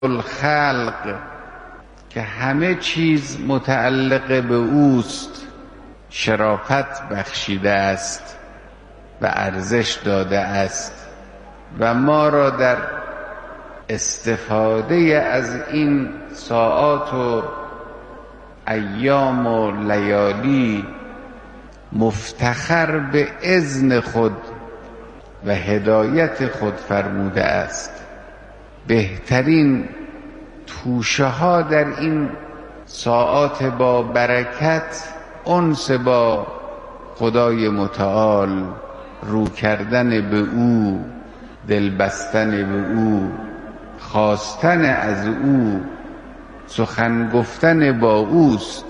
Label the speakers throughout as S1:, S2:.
S1: الخلق که همه چیز متعلق به اوست شرافت بخشیده است و ارزش داده است و ما را در استفاده از این ساعات و ایام و لیالی مفتخر به اذن خود و هدایت خود فرموده است. بهترین توشه ها در این ساعات با برکت انس با خدای متعال، رو کردن به او، دل بستن به او، خواستن از او، سخن گفتن با اوست.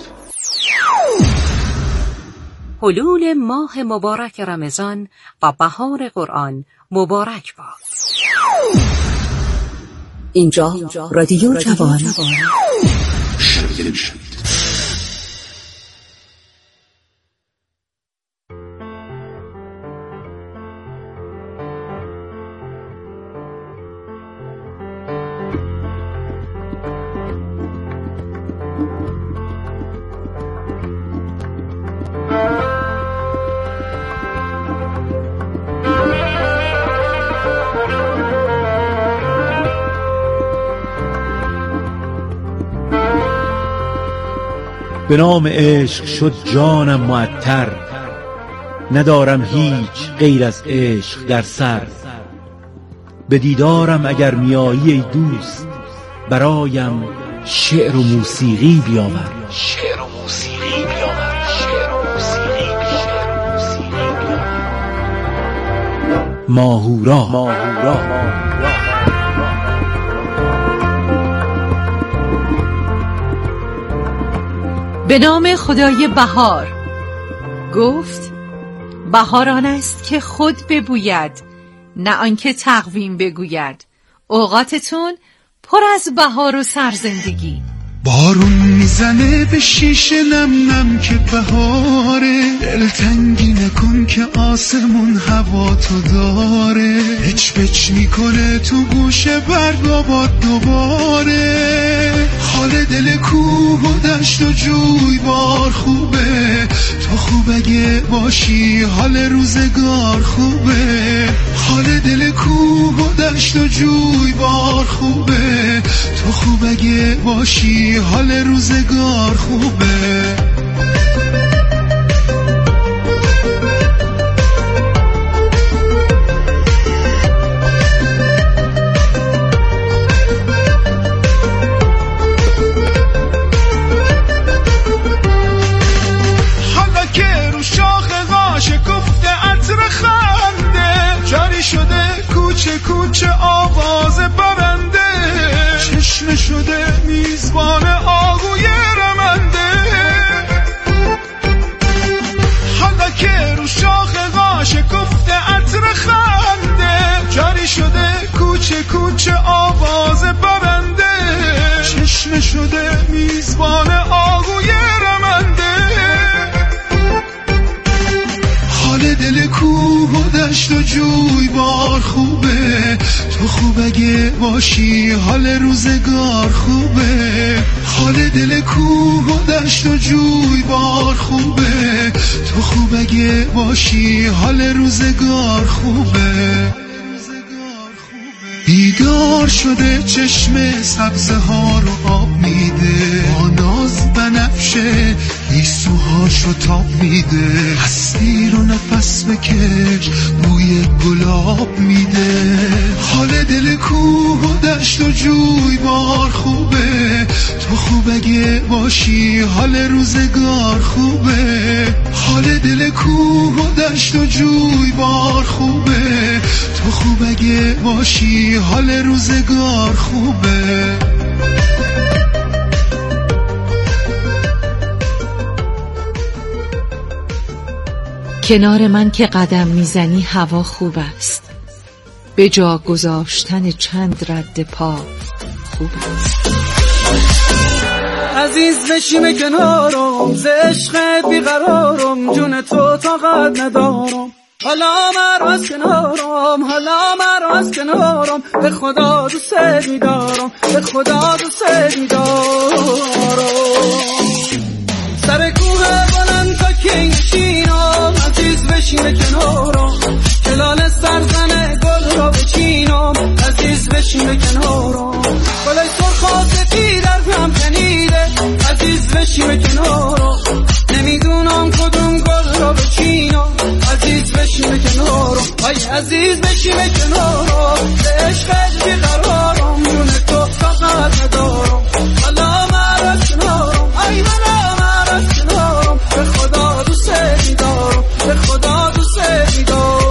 S2: حلول ماه مبارک رمضان و بهار قرآن مبارک باد.
S3: اینجا رادیو جوان.
S4: به نام عشق شد جانم معطر، ندارم هیچ غیر از عشق در سر. به دیدارم اگر میایی ای دوست، برایم شعر و موسیقی بیاور. شعر و موسیقی بیاور. شعر و موسیقی بیاور. ماهورا.
S5: به نام خدای بهار. گفت بهار آن است که خود ببوید، نه آنکه تقویم بگوید. اوقاتتون پر از بهار و سرزندگی.
S6: بارون میزنه به شیشه نم نم که بهاره، دلتنگی نکن که آسمون هوا تو داره. هچ بچ میکنه تو گوشه برگا با دوباره. حال دل کوه و دشت و جوی بار خوبه، تو خوب اگه باشی حال روزگار خوبه. حال دل کوه و دشت و جوی بار خوبه، تو خوب اگه باشی حال روزگار خوبه. حالا که رو شاخ غاش گفته عطر خنده، جاری شده کوچه کوچه آواز برنده. چشم شده میزبان آهوی رمنده. حالا که رو شاخ غاش گفته عطر خنده، جاری شده کوچه کوچه آواز برنده. چشم شده میزبان آهوی رمنده. حال دل کوه و دشت و جوی بار خوبه، تو خوب اگه باشی حال روزگار خوبه. حال دل کوه و دشت و جوی بار خوبه، تو خوب اگه باشی حال روزگار خوبه. بیدار شده چشم سبزه ها رو آب میده، با ناز بنفشه گیسوهاشو تاب میده. هستی رو نفس بکش بوی گلاب میده. حال دل کوه و دشت و جوی بار خوبه، تو خوب اگه باشی حال روزگار خوبه. حال دل کوه و دشت و جوی بار خوبه، تو خوب اگه باشی حال روزگار خوبه.
S5: کنار من که قدم میزنی هوا خوب است، به جا گذاشتن چند رد پا خوب است.
S7: عزیز نشیم کنارم، ز عشق بیقرارم، جون تو طاقت ندارم. حالا مرا از کنارم، حالا مرا از کنارم، به خدا دوست می‌دارم، به خدا دوست می‌دارم. سر کوه بلند تا که نشینم، عزیز بشین کنارم، کلال سرزن گل را بچینم، عزیز بشین کنارم. گلای سرخ سفید در هم تنیده، عزیز بشین کنارم، نمیدونم کدوم گل را بچینم، عزیز بشین کنارم. ای عزیز بشین کنارم، به عشقت بیقرارم، جون تو فقط ندارم. حالا مرا از کنارم، ای مرا از کنارم، به خدا دوست می‌دارم، به خدا دوست می‌دارم.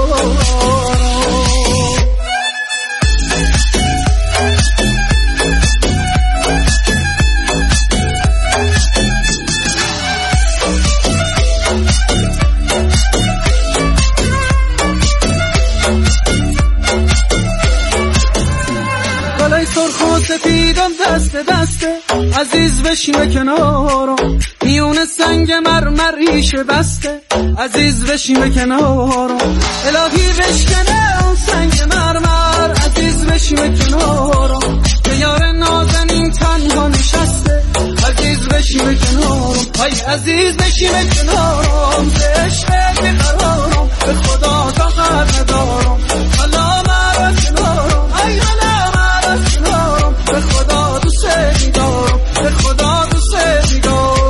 S7: سفیدم دست دسته، عزیز بشین کنارم، میون سنگ مرمریش بسته، عزیز بشین کنارم. الهی بشکنه اون سنگ مرمر، عزیز بشین کنارم، که یار نازنین تنها نشسته، عزیز بشین کنارم. ای عزیز بشین کنارم، به عشق بیقرارم، به خدا طاقت ندارم. حالا مرا کنارم، ای حالا مرا کنارم، به خدا دوست می‌دارم، به خدا دوست می‌دارم.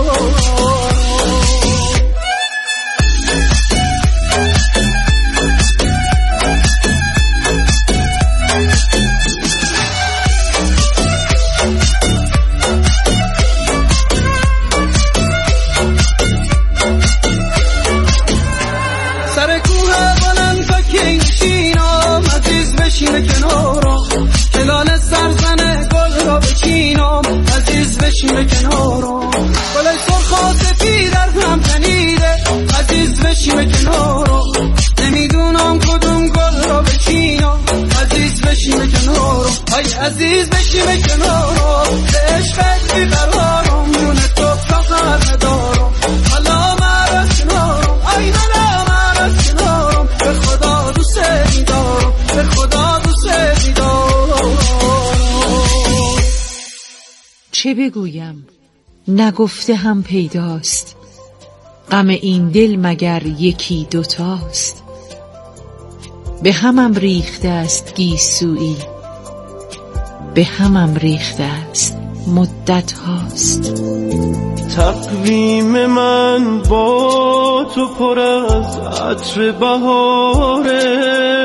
S7: سر کوه بلند تا که نشینم، عزیز بشین کنارم، کلال سرزن گل را بچینم، عزیز بشین کنارم. گلای سرخ سفید در هم تنیده، عزیز بشین کنارم، نمیدونم کدوم گل را بچینم، عزیز بشین کنارم. ای عزیز بشین کنارم، به عشقت بیقرارم، جون تو فقط ندارم. حالا مرا کنارم، ای مرا کنارم، به خدا دوست می‌دارم، به خدا دوست می‌دارم.
S5: چه بگویم؟ نگفته هم پیداست، غم این دل مگر یکی دوتاست. به همم ریخته است گیسویی، به همم ریخته است مدت هاست.
S8: تقویم من با تو پر از عطر بهاره،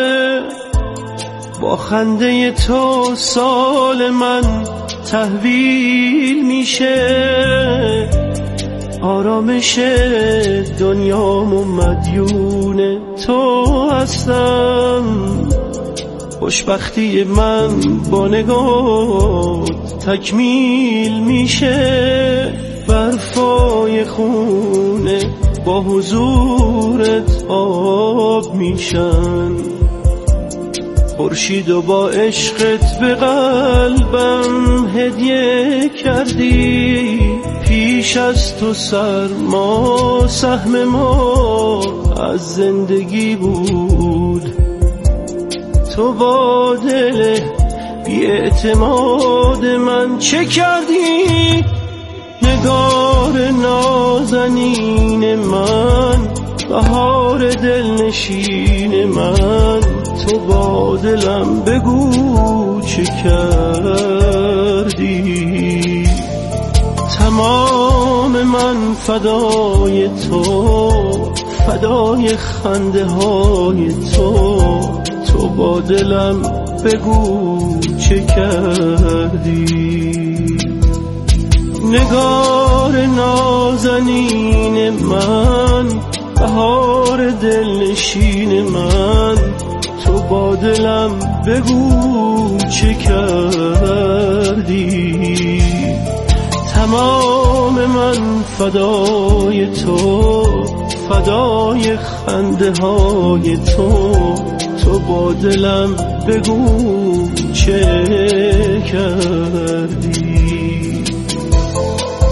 S8: با خنده تو سال من تحویل میشه. آرامش دنیامو مدیون تو هستم، خوشبختی من با نگاه تکمیل میشه. برفای خونه با حضورت آب میشن، خورشید و با عشقت به قلبم هدیه کردی. پیش از تو سرما سهم ما از زندگی بود، تو با دل بی اعتماد من چه کردی؟ نگار نازنین من، بهار دلنشین من، تو با دلم بگو چه کردی؟ تمام من فدای تو، فدای خنده های تو، تو با دلم بگو چه کردی؟ نگار نازنین من، بهار دلنشین من، تو با دلم بگو چه کردی؟ تمام من فدای تو، فدای خنده های تو، تو با دلم بگو چه کردی؟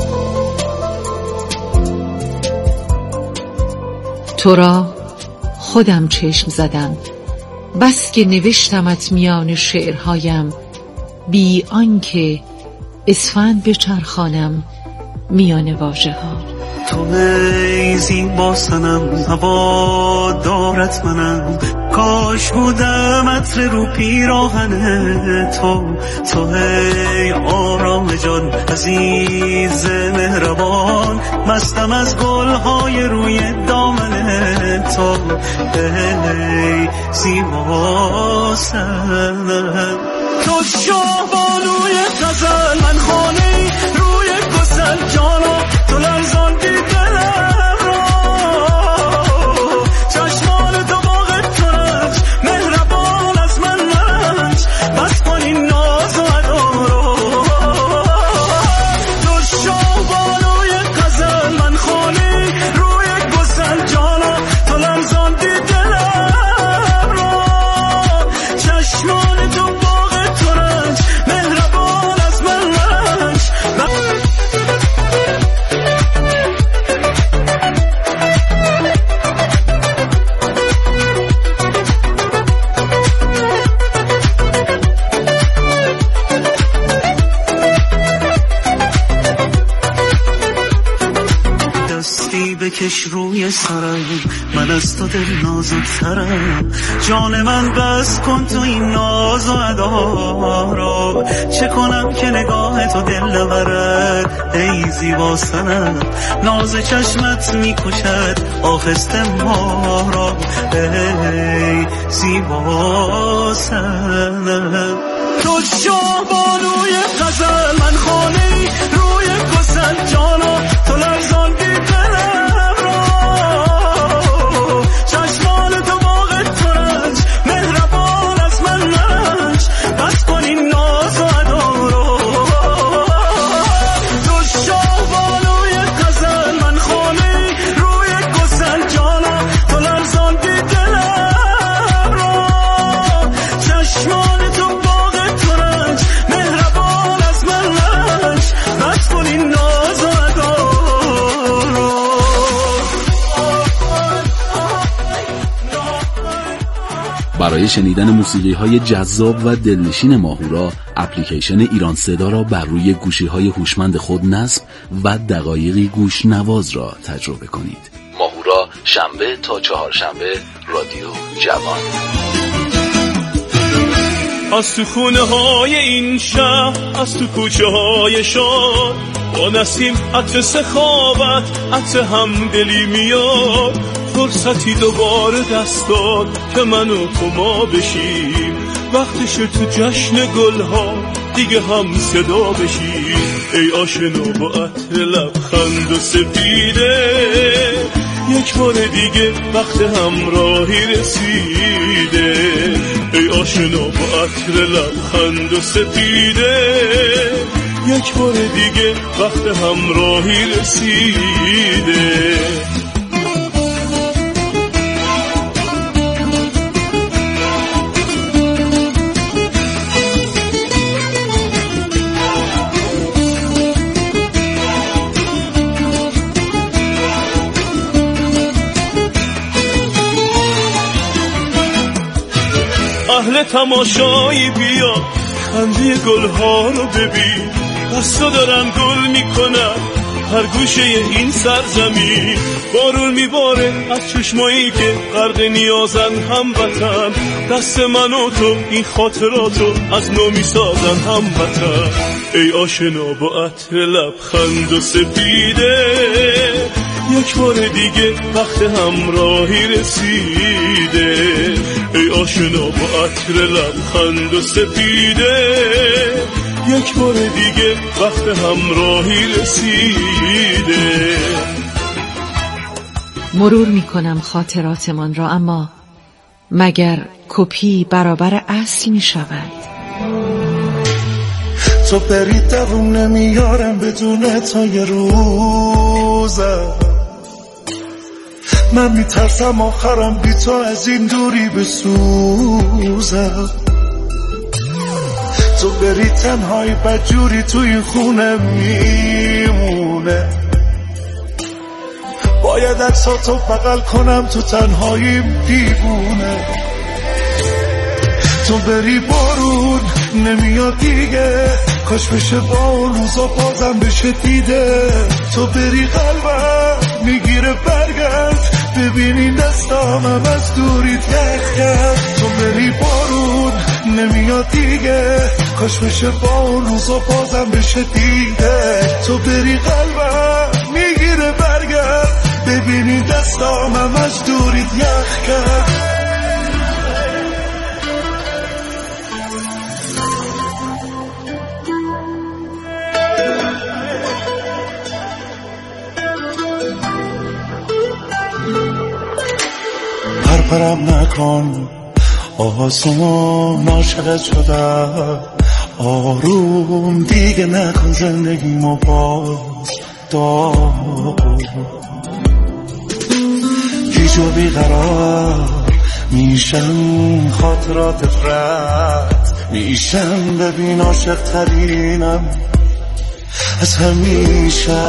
S5: تو را خودم چشم زدم، بس که نوشتمت میان شعرهایم، بی آنکه اسفند بچرخانم میان واژه ها.
S9: تو ای زیبا صنم، هوادارت منم، کاش بودم عطر رو پیراهن تو ای آرام جان، عزیز مهربان، مستم از گلهای روی دامن تو، ای زیبا صنم. تو شاهبانوی غزل، من خانه روی گسل جانا، تو لرزان دلم را، چشمان تو باغ ترنج، مهربان از من رنج، بس کن این ناز و ادا را. تو شاهبانوی غزل، من خانه روی گسل جانا، تو لرزان دلم را، چشمان تو باغ ترنج، مهربان از من رنج. دستی بکش روی سرم، من از تو دل نازکترم، جان من بس کن تو این ناز و ادا را. چه کنم که نگاه تو دل نبرد، ای زیبا صنم، ناز چشمت میکشد آهسته ما را، ای زیبا صنم. تو شاهبانوی غزل، من خانه روی گسل جانا، تو لرزان دلم را، چشمان تو باغ ترنج، مهربان از من رنج، بس کن این ناز و ادا را. تو شاهبانوی غزل، من خانه روی گسل جانا، تو لرزان دلم را، چشمان تو باغ ترنج، مهربان از من رنج، بس کن این ناز و ادا را.
S10: برای شنیدن موسیقی‌های جذاب و دلنشین ماهورا، اپلیکیشن ایران صدا را بر روی گوشی‌های هوشمند خود نصب و دقایقی گوش نواز را تجربه کنید. ماهورا، شنبه تا چهارشنبه، رادیو جوان.
S8: از تو خونه های این شهر، از تو کوچه های شاد، با نسیم عطر سخاوت، عطر همدلی میاد، فرصتی دوباره دست داد که من و تو ما بشیم، وقتش تو جشن گلها دیگه هم صدا بشیم. ای آشنا با عطر لبخند و سپیده، یک بار دیگه وقت همراهی رسیده. ای آشنا با عطر لبخند و سپیده، یک بار دیگه وقت همراهی رسیده. اهل تماشایی بیا، خنده گلها رو ببین، دستا دارن گل میکنن هر گوشه این سرزمین. بارون میباره از چشمایی که غرق نیازن هموطن، دست من و تو این خاطراتو از نو میسازن هموطن. ای آشنا با عطر لبخند و سپیده، یک بار دیگه وقت همراهی رسیده. ای آشنا با عطر لبخند و سپیده، یک بار دیگه وقت همراهی رسیده.
S5: مرور میکنم خاطراتمان را، اما مگر کپی برابر اصل میشود؟
S6: تو بری دوم نمیارم بدون تو یه روزم، من میترسم آخرم بی تو از این دوری بسوزم. تو بری تنهایی بدجوری توی خونه میمونه، باید عکساتو بغل کنم تو تنهاییم دیوونه. تو بری بارون نمیاد دیگه، کاش بشه با اون روزا بازم بشه دیده. تو بری قلبم میگیره برگرد، ببینی دستامم از دوریت یخ کرد. تو بری بارون نمیاد دیگه، کاش بشه با اون روزا بازم بشه دیده. تو بری قلبم میگیره برگرد، ببینی دستامم از دوریت یخ کرد. پرپرم نکن آسان، عاشقت شدم آروم دیگه نکن زندگیمو باز دار. گیج و بیقرار میشم، خاطراتت رد میشم، ببین عاشق ترینم از همیشه.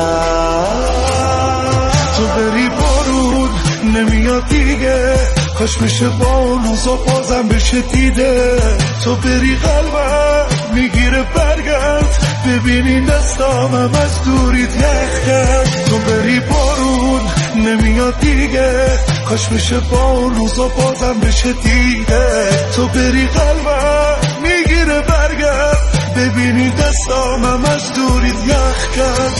S6: تو بری بارون نمیاد دیگه، کاش بشه با اون روزا بازم بشه دیده. تو بری قلبم میگیره برگرد، ببینی دستامم از دوریت یخ کرد. تو بری بارون نمیاد دیگه، کاش بشه با اون روزا بازم بشه دیده. تو بری قلبم میگیره برگرد، ببینی دستامم از دوریت یخ کرد.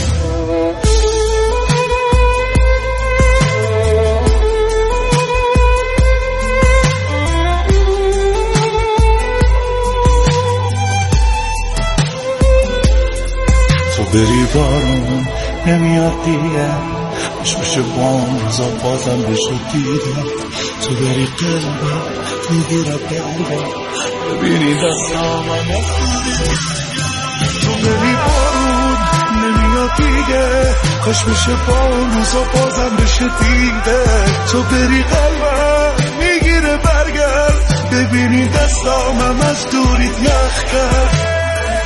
S6: بری بارون نمیاد دیگه، کاش بشه با اون روزا بازم بشه دیده. تو بری قلبم میگیره برگرد، ببینی دستامم از دوریت. تو بری بارون نمیاد دیگه، کاش بشه با اون روزا بازم بشه دیده. تو بری قلبم میگیره برگرد، ببینی دستامم از دوریت یخ کرد.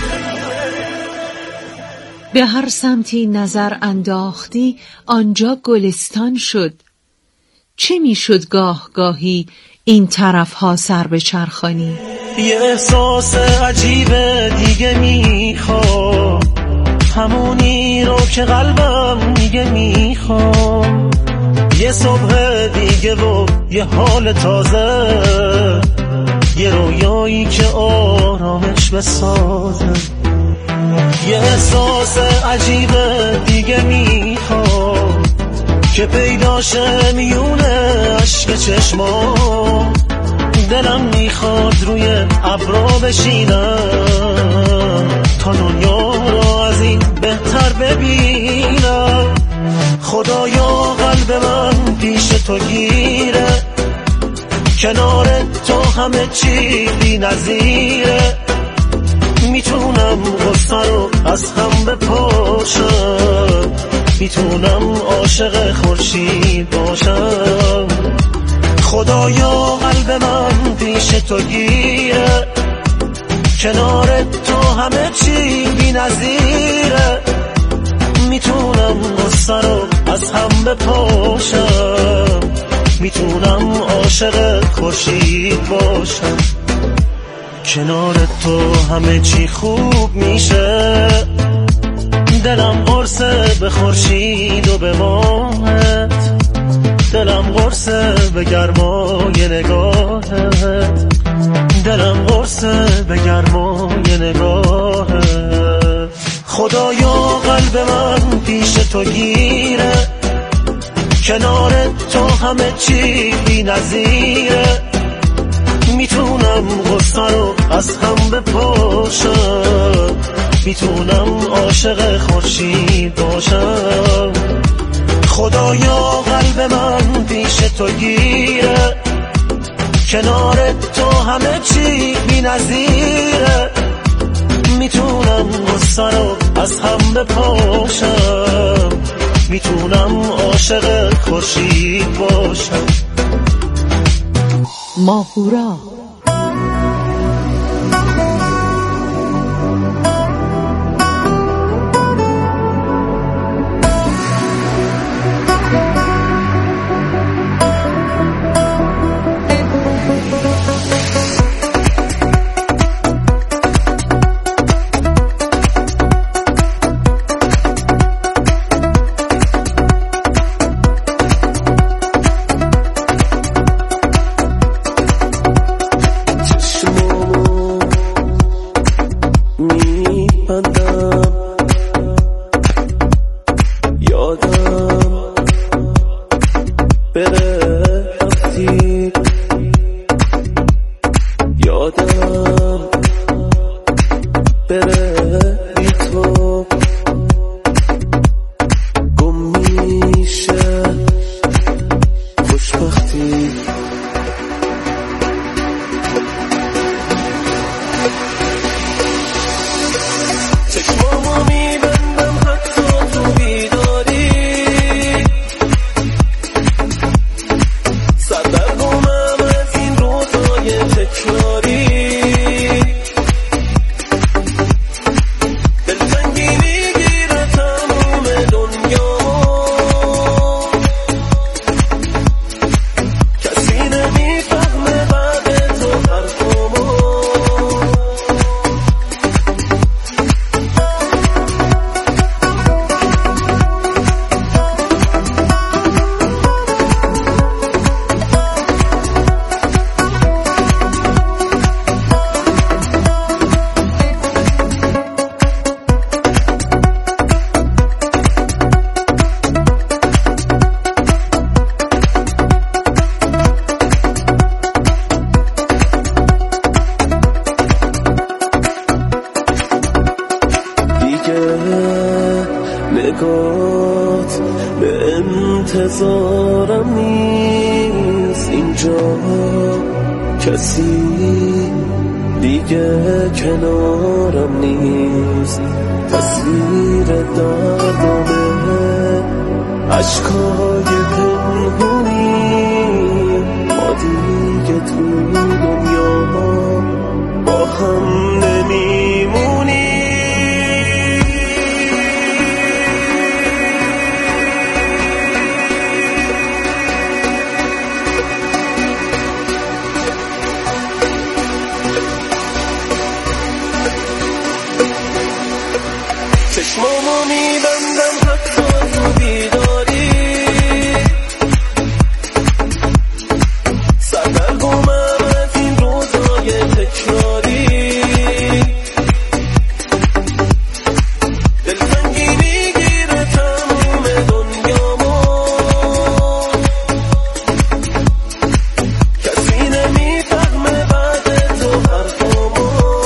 S5: به هر سمتی نظر انداختی آنجا گلستان شد. چه میشد گاه گاهی این طرف ها سر به چرخانی؟
S9: یه احساس عجیبه دیگه میخوام، همونی رو که قلبم میگه میخوام. یه صبح دیگه و یه حال تازه، یه رویایی که آرامش بسازه. یه احساس عجیبه دیگه میخوام که پیداشه میونه عشق چشمام. دلم میخواد روی ابرا بشینم تا دنیا رو از این بهتر ببینم. خدایا قلب من پیش تو گیره، کنار تو همه چی بی نظیره. میتونم غصه رو از هم بپاشم، میتونم عاشق خورشید باشم. خدایا قلب من پیش تو گیره، کنار تو همه چی بی نظیره. میتونم غصه رو از هم بپاشم، میتونم عاشق خورشید باشم. کنار تو همه چی خوب میشه، دلم قرصه به خورشید و به ماهت. دلم قرصه به گرمای نگاهت، دلم قرصه به گرمای نگاهت. خدایا قلب من پیش تو گیره، کنار تو همه چی بی نظیره. میتونم غصه رو از هم بپاشم، میتونم عاشق خورشید باشم. خدایا قلب من پیش تو گیره، کنار تو همه چی بی نظیره. میتونم غصه رو از هم بپاشم، میتونم عاشق خورشید باشم.
S5: ماهورا
S11: نگات به انتظارم نیست. اینجا کسی دیگه کنارم نیست. تصویر دردانه عشقای پنهونی، ما دیگه تو دنیا با هم نمیمونی. چشمامو میبندم حتی تو بیداری، سردرگمم از این روزای تکراری. دلتنگی میگیره تموم دنیامو، کسی نمیفهمه بعد تو حرفامو.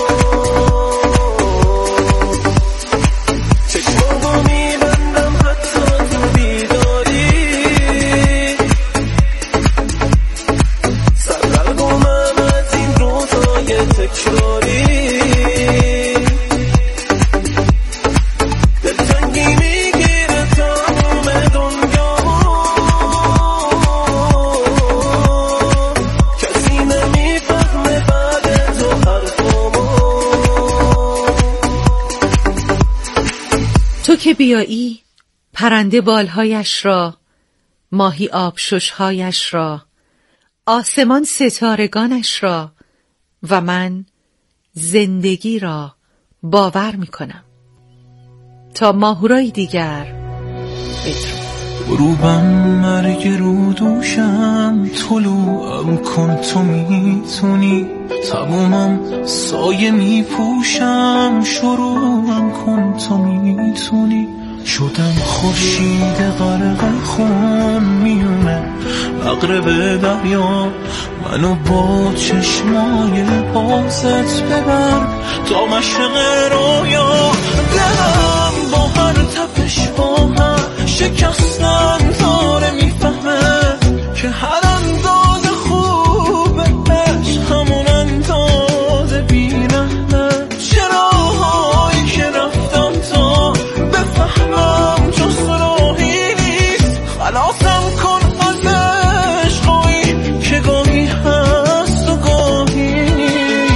S5: تو که بیایی پرنده بالهایش را، ماهی آبششهایش را، آسمان ستارگانش را و من زندگی را باور می کنم. تا ماهورای دیگر بدرود.
S6: غروبم مرگ رو دوشم، طلوعم کن تو میتونی، تمومم سایه میپوشم، شروعم کن تو میتونی. شدم خورشید غرق خون میونه مغرب دریا، منو با چشمای بازت ببر تا مشرق رویا. دلم با هر تپش با هم شکستن داره میفهمه که هر انداز خوبش همون انداز بی‌رحمه. چراهایی که رفتم تا بفهمم جز راهی نیست، خلاصم کن از عشقایی که گاهی هست و گاهی نیست.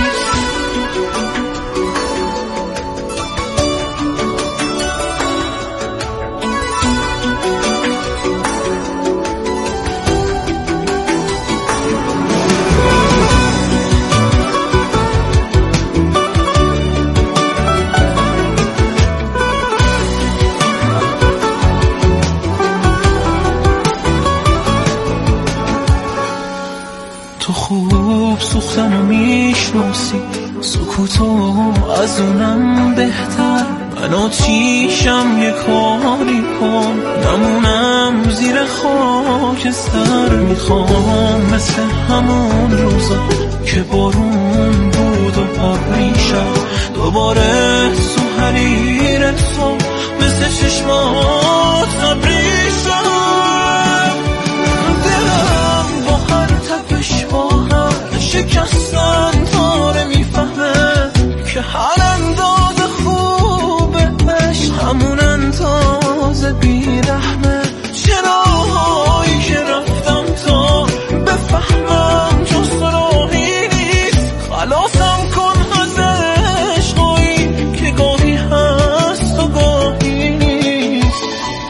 S6: تو خوب سوختنو میشناسی، سکوتو از اونم بهتر. من آتیشم یه کاری کن، نمونم زیر خاکستر. میخوام مثل همون روزا که بارون بود و پریشم، دوباره تو حریر تو مثل چشمات نبریشم. دلم با هر تپش با هر شکستن داره میفهمه که هر انداز خوبش همون انداز بی‌رحمه. چراهایی که رفتم تا بفهمم جز راهی نیست، خلاصم کن از عشقایی که گاهی هست و گاهی نیست.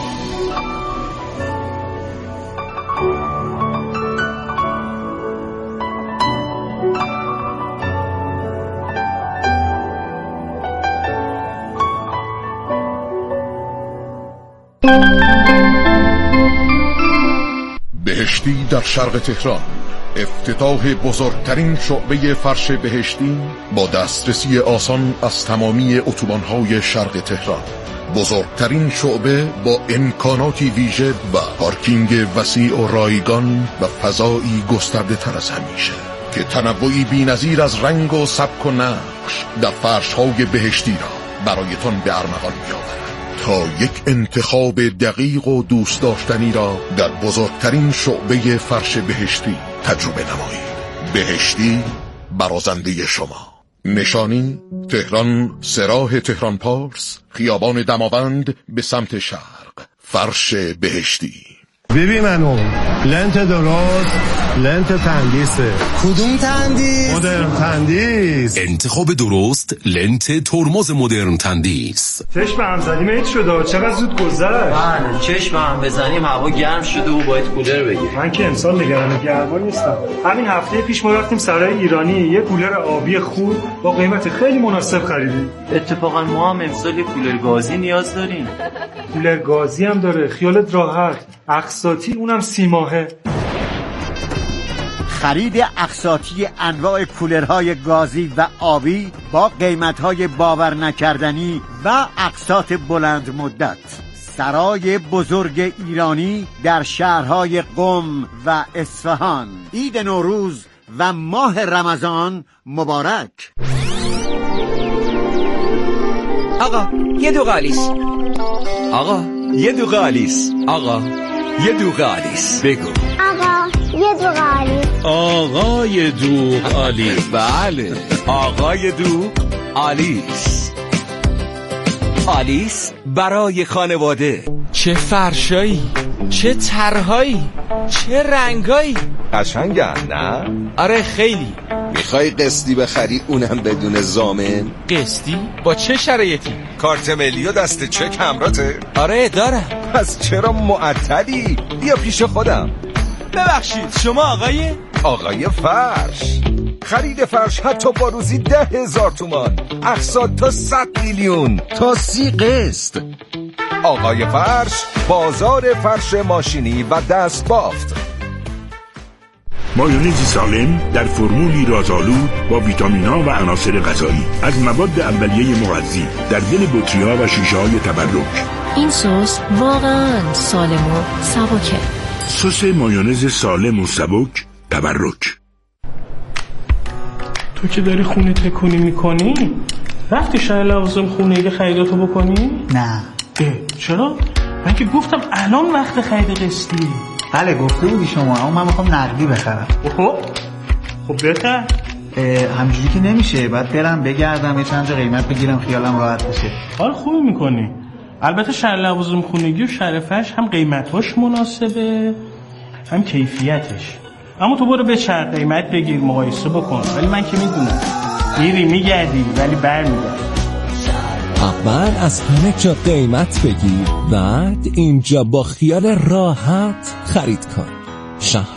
S12: بهشتی در شرق تهران، افتتاح بزرگترین شعبه فرش بهشتی با دسترسی آسان از تمامی اتوبان‌های شرق تهران. بزرگترین شعبه با امکاناتی ویژه و پارکینگ وسیع و رایگان و فضایی گسترده تر از همیشه که تنوعی بی‌نظیر از رنگ و سبک و نقش در فرش‌های بهشتی را برایتان به ارمغان می‌آورد تا یک انتخاب دقیق و دوست داشتنی را در بزرگترین شعبه فرش بهشتی تجربه نمایید. بهشتی برازنده شما. نشانی تهران، سراح تهران پارس، خیابان دماوند به سمت شرق. فرش بهشتی.
S13: ببین منو لنت درست، لنت تندیسه.
S14: کدوم تندیس؟
S13: مدرن تندیس.
S15: انتخاب درست، لنت ترمز مدرن تندیس.
S16: چشم هم زدیم ایت شده، چقدر زود گذشت.
S17: من چشم هم بزنیم هوا گرم شده و باید کولر بگیر.
S16: من که امسال نگران گرما نیستم. همین هفته پیش ما رفتیم سرای ایرانی یه کولر آبی خوب با قیمت خیلی مناسب خریدیم.
S17: اتفاقا ما هم امسال یه کولر گازی نیاز داریم.
S16: کولر گازی هم داره، خیالت راحت. اقساطی اونم 30 ماهه.
S18: خرید اقساطی انواع کولرهای گازی و آبی با قیمت‌های باور نکردنی و اقساط بلند مدت. سرای بزرگ ایرانی در شهرهای قم و اصفهان. عید نوروز و ماه رمضان مبارک.
S19: آقا یه دو قالیس. آقا یه دو قالیس. آقا یه دو قالیس. بگو
S20: آقا یه دو قالیس.
S19: آقای دو قالیس. بله آقای دو قالیس. آلیس برای خانواده.
S21: چه فرشایی، چه طرحایی، چه رنگایی.
S19: قشنگن نه؟
S21: آره خیلی.
S22: میخوای قسطی بخری اونم بدون ضامن؟
S21: قسطی؟ با چه شرایطی؟
S19: کارت ملی و دست چک همراته؟
S21: آره دارم.
S19: پس چرا معطلی؟ بیا پیش خودم.
S21: ببخشید شما
S19: آقای فرش. خرید فرش حتی با روزی 10,000 تومان، اقساط تا 100 میلیون تا 30 قسط. آقای فرش، بازار فرش ماشینی و دست بافت.
S23: مایونز سالم در فرمولی رازآلود با ویتامین‌ها و عناصر غذایی از مواد اولیه مغذی در دل بطری‌ها و شیشه‌های تبرک.
S24: این سس واقعاً سالم و سبکه.
S23: سس مایونز سالم و سبک تبرک.
S16: تو که داری خونه تکونی میکنی؟ رفتی شهر لوازم خونگی خریداتو بکنی؟
S25: نه.
S16: چرا؟ من که گفتم الان وقت خرید قسطی.
S25: بله گفته بودی شما، اما من میخوام نقدی بخرم.
S16: خب بخر.
S25: همجوری که نمیشه، باید برم بگردم یه چند جا قیمت بگیرم خیالم راحت بشه.
S16: کار خوبی میکنی. البته شهر لوازم خونگی و شهر فرش هم قیمتاش مناسبه هم کیفیتش. اما تو برو به چند قیمت بگیر مقایسه بکن. ولی من که میدونم میری میگردی ولی برمیگردی.
S26: اول از همه جا قیمت بگیر، بعد اینجا با خیال راحت خرید کن.